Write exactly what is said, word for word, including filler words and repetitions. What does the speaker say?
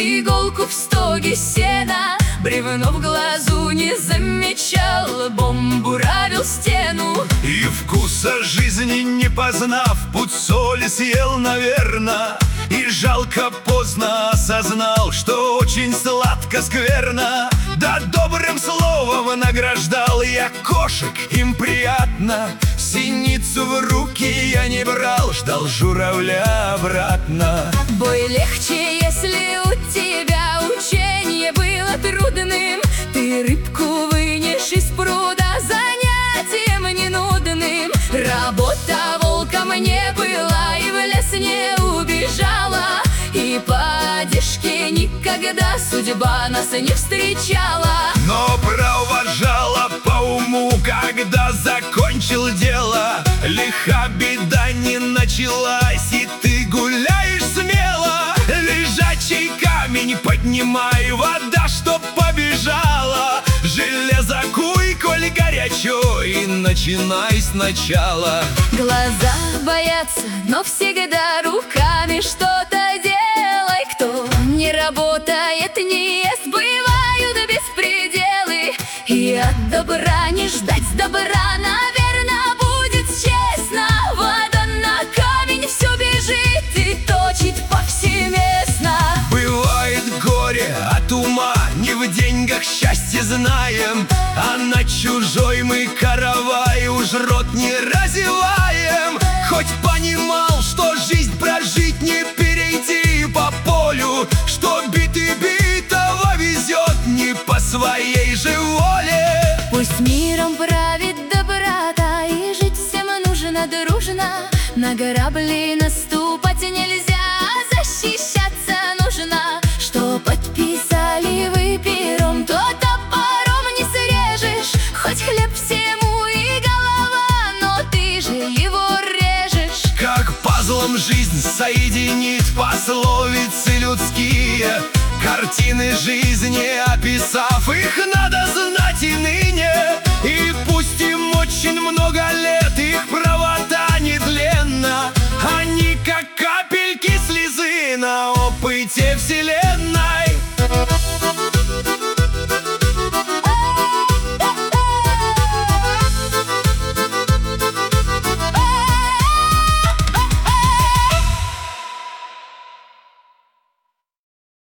иголку в стоге сена, бревно в глазу не замечал, бомбу равил стену. И вкуса жизни не познав, путь соли съел, наверно, и жалко поздно осознал, что очень сладко скверно. Да добрым словом награждал я кошек, им приятно. Синицу в руки я не брал, ждал журавля обратно. Бой легче, если у тебя учение было трудным. Ты рыбку вынешь из пруда занятием ненудным. Работа волком не была и в лес не убежала, и поддержки никогда судьба нас не встречала. Но провожала по уму, когда закончил дело. Лиха беда не началась, и ты гуляешь смело. Лежачий камень поднимай, вода чтоб побежала. Железо куй, коль горячо, и начинай сначала. Глаза боятся, но всегда руками что-то делай. Кто не работает, не ест, бывают беспределы. И от добра не ждать добра, наверно, будет честно. Вода на камень все бежит и точит повсеместно. Бывает горе от ума, не в деньгах счастье знаем, а на чужой мы каравай уж рот не разеваем. Хоть понимал, что жизнь прожить не перейти по полю, что битый битого везет не по своей же воле. Пусть миром правит доброта, и жить всем нужно дружно. На грабли наступать нельзя, защищаться нужно. Что подписали вы пером, то топором не срежешь. Хоть хлеб всему и голова, но ты же его режешь. Как пазлом жизнь соединит пословицы людские, картины жизни описав, их надо знать и ныне. И пусть им очень много лет, их правота нетленна, они как капельки слезы на опыте вселенной.